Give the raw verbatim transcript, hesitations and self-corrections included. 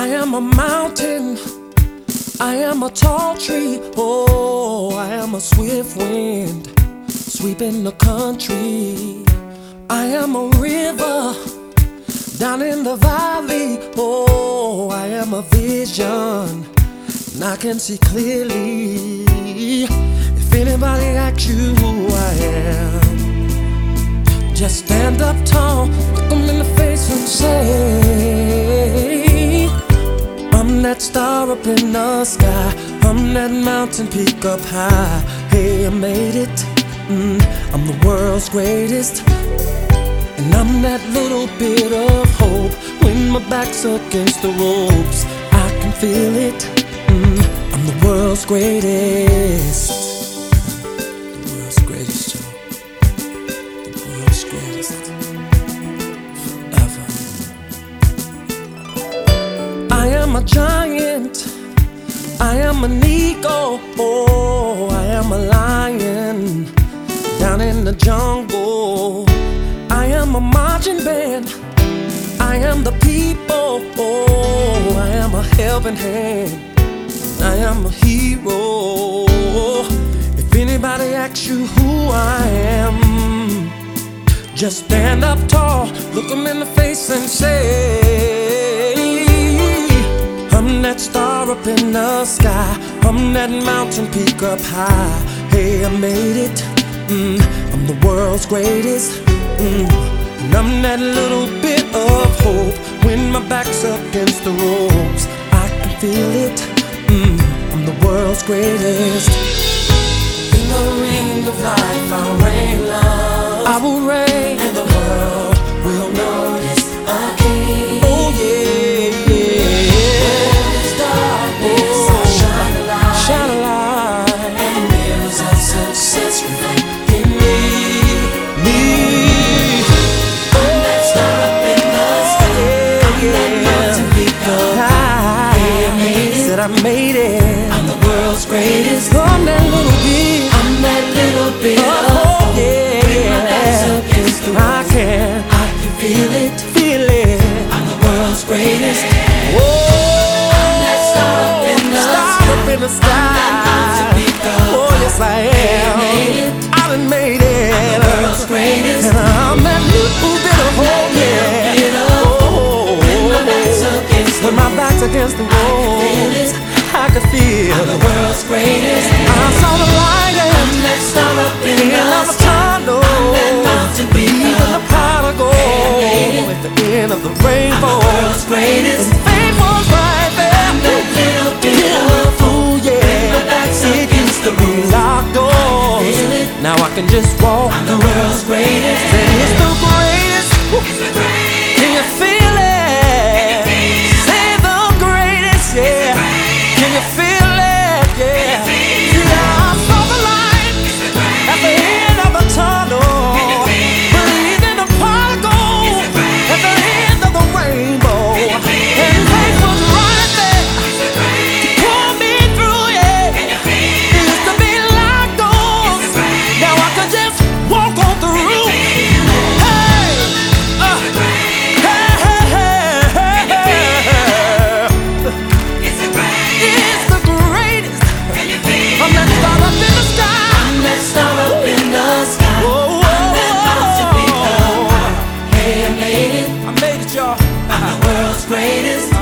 I am a mountain, I am a tall tree, oh, I am a swift wind sweeping the country. I am a river down in the valley, oh, I am a vision and I can see clearly. If anybody asks you who I am, just stand up tall, look them in the face and say, I'm that star up in the sky, I'm that mountain peak up high. Hey, I made it, mm, I'm the world's greatest. And I'm that little bit of hope when my back's against the ropes. I can feel it, mm, I'm the world's greatest. The world's greatest, Joe. The world's greatest. Forever. I am a giant, I am an eagle, oh, I am a lion down in the jungle. I am a marching band, I am the people, oh, I am a helping hand, I am a hero. If anybody asks you who I am, just stand up tall, look them in the face and say, I'm that star up in the sky, I'm that mountain peak up high. Hey, I made it, mm, I'm the world's greatest. Mm. And I'm that little bit of hope when my back's up against the ropes. I can feel it, mm, I'm the world's greatest. In the ring of life I'll reign love, I will reign, and the world will notice a king. Oh yeah, yeah. When there's darkness, oh, I'll shine a light, shine a light, and mirrors of success reflect in me, me. I made it, I'm the world's greatest. I'm that little bit, I'm that little bit oh, of yeah, when my back's against the I can, I can feel it, feel it. I'm the world's greatest. Whoa, I'm that star up in the star sky, up in the sky. Oh yes I am, I done made it. I'm the world's greatest. And I'm that little bit of hope, yeah. Oh, when my back's against the when my back's against the wall, I could feel I'm the world's greatest. I saw the light and I'm that star up in the tunnel. I'm that mountain peak, even the pot of gold at the end of the rainbow. I'm the world's greatest. And fame was right there. I'm that little bit of fool, yeah. When my back's against the room, locked doors. Now I can just walk. I'm the world's greatest. And it's the greatest. It's the greatest. Can you feel it? Say the greatest, yeah. Can you feel it? Yeah. See, I saw the light at the end of the tunnel. Believed in the pot of gold at the end of the rainbow. And faith was right there to pull me through, yeah. It used to be locked doors. Now I can just walk on through. Hey, uh, hey, hey, hey, hey, hey. It's the greatest. I'm that star up in the sky. I'm that star up in the sky. Oh, I'm that mountain peak up high. Hey, I made it. I made it, y'all. I'm the world's greatest.